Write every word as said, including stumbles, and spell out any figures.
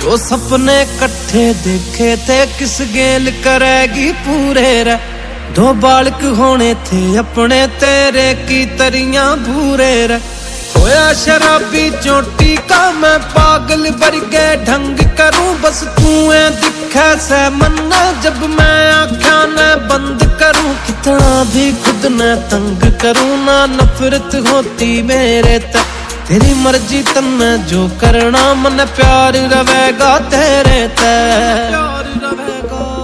जो सपने कट्ठे देखे थे किस गेल करेगी पूरे रे। दो बालक होने थे अपने तेरे की तरियां भूरे रे। होया शराबी चोटी का मैं पागल वर्गे ढंग करूं बस तू दिखे से मन्ना जब मैं आँखा न बंद करूं। कितना भी खुद न तंग करूं ना नफरत होती मेरे तक। तेरी मर्जी तन्ने जो करना मन प्यार रवेगा तेरे ते।